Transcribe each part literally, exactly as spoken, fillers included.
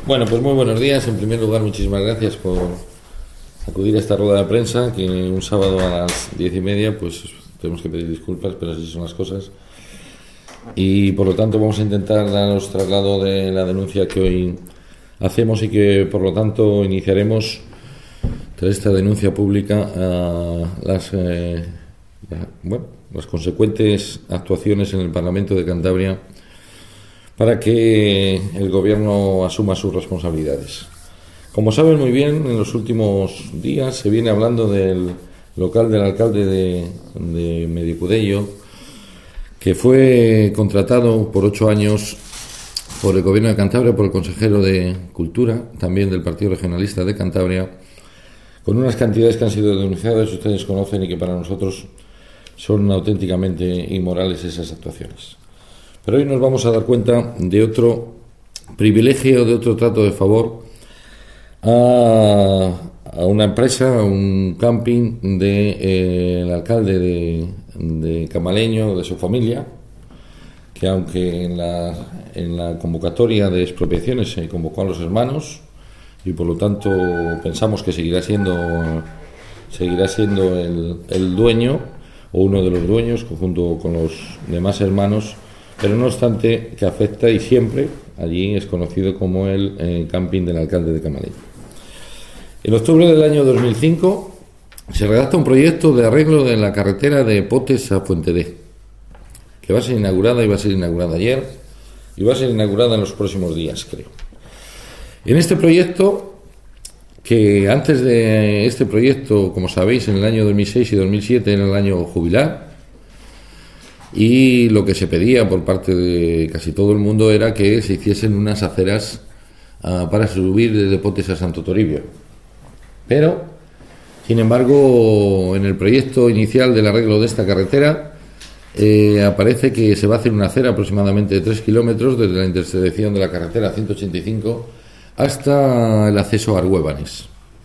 Bueno, pues muy buenos días. En primer lugar, muchísimas gracias por acudir a esta rueda de prensa, que un sábado a las diez y media, pues tenemos que pedir disculpas, pero así son las cosas. Y por lo tanto vamos a intentar daros traslado de la denuncia que hoy hacemos y que por lo tanto iniciaremos tras esta denuncia pública a las, eh, bueno, las consecuentes actuaciones en el Parlamento de Cantabria para que el Gobierno asuma sus responsabilidades. Como saben muy bien, en los últimos días se viene hablando del local del alcalde de, de Mediacudello, que fue contratado por ocho años por el Gobierno de Cantabria, por el consejero de Cultura, también del Partido Regionalista de Cantabria, con unas cantidades que han sido denunciadas, ustedes conocen, y que para nosotros son auténticamente inmorales esas actuaciones. Pero hoy nos vamos a dar cuenta de otro privilegio, de otro trato de favor a, a una empresa, a un camping del de, eh, alcalde de, de Camaleño, de su familia, que aunque en la, en la convocatoria de expropiaciones se convocó a los hermanos y por lo tanto pensamos que seguirá siendo, seguirá siendo el, el dueño o uno de los dueños junto con los demás hermanos, pero no obstante que afecta y siempre allí es conocido como el eh, camping del alcalde de Camaleño. En octubre del año dos mil cinco se redacta un proyecto de arreglo de la carretera de Potes a Fuentedé, que va a ser inaugurada y va a ser inaugurada ayer y va a ser inaugurada en los próximos días, creo. En este proyecto, que antes de este proyecto, como sabéis, en el año dos mil seis y dos mil siete era el año jubilar, y lo que se pedía por parte de casi todo el mundo era que se hiciesen unas aceras uh, para subir desde Potes a Santo Toribio. Pero, sin embargo, en el proyecto inicial del arreglo de esta carretera eh, aparece que se va a hacer una acera aproximadamente de tres kilómetros desde la intersección de la carretera ciento ochenta y cinco hasta el acceso a Argüébanes.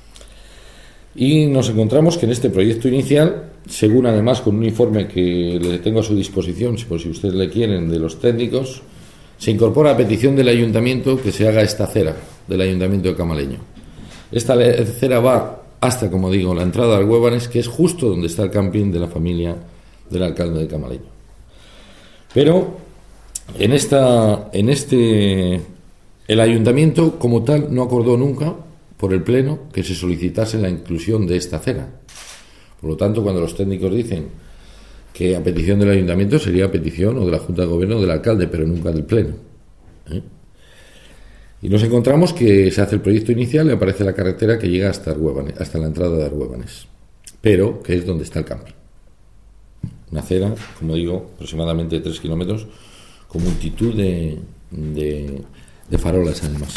Y nos encontramos que en este proyecto inicial, según además con un informe que le tengo a su disposición, por si ustedes le quieren, de los técnicos, se incorpora a petición del ayuntamiento que se haga esta acera del ayuntamiento de Camaleño. Esta acera va hasta, como digo, la entrada de Argüébanes, que es justo donde está el camping de la familia del alcalde de Camaleño. Pero en esta, en este, el ayuntamiento como tal no acordó nunca por el Pleno que se solicitase la inclusión de esta acera. Por lo tanto, cuando los técnicos dicen que a petición del ayuntamiento, sería a petición o de la Junta de Gobierno o del alcalde, pero nunca del Pleno. ¿Eh? Y nos encontramos que se hace el proyecto inicial y aparece la carretera que llega hasta Argüébanes, hasta la entrada de Argüébanes, pero que es donde está el camping. Una acera, como digo, aproximadamente de tres kilómetros, con multitud de, de, de farolas además.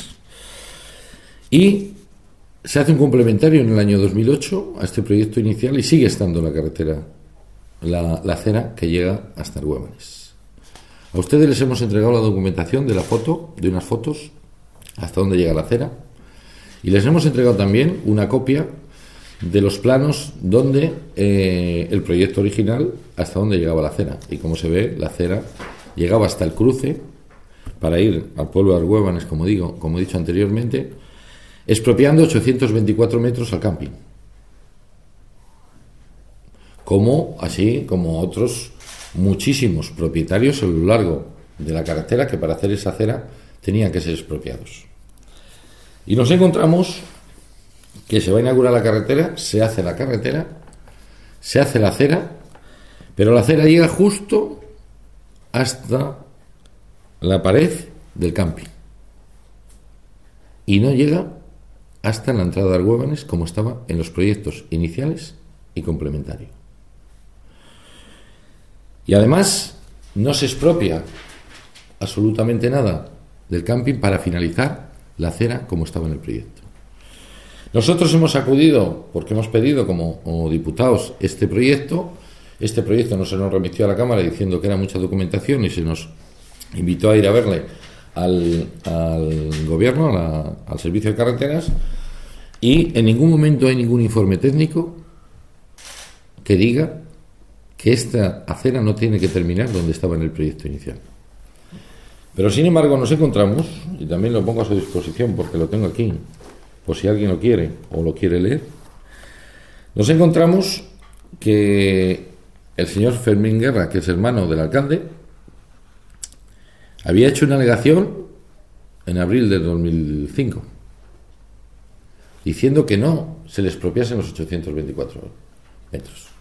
Y se hace un complementario en el año dos mil ocho a este proyecto inicial y sigue estando la carretera, la, la acera que llega hasta Argüébanes. A ustedes les hemos entregado la documentación de la foto, de unas fotos, hasta dónde llega la acera, y les hemos entregado también una copia de los planos donde eh, el proyecto original, hasta dónde llegaba la acera. Y como se ve, la acera llegaba hasta el cruce para ir al pueblo de Argüébanes, como digo, como he dicho anteriormente, expropiando ochocientos veinticuatro metros al camping, como así como otros muchísimos propietarios a lo largo de la carretera que para hacer esa acera tenían que ser expropiados. Y nos encontramos que se va a inaugurar la carretera, se hace la carretera, se hace la acera, pero la acera llega justo hasta la pared del camping y no llega hasta la entrada de Argüébanes, como estaba en los proyectos iniciales y complementario. Y además no se expropia absolutamente nada del camping para finalizar la acera como estaba en el proyecto. Nosotros hemos acudido, porque hemos pedido como, como diputados este proyecto. Este proyecto no se nos remitió a la Cámara diciendo que era mucha documentación y se nos invitó a ir a verle al, al gobierno, a la, al servicio de carreteras, y en ningún momento hay ningún informe técnico que diga que esta acera no tiene que terminar donde estaba en el proyecto inicial. Pero sin embargo nos encontramos, y también lo pongo a su disposición porque lo tengo aquí, por si alguien lo quiere o lo quiere leer, nos encontramos que el señor Fermín Guerra, que es hermano del alcalde, había hecho una alegación en abril del dos mil cinco diciendo que no se le expropiasen los ochocientos veinticuatro metros.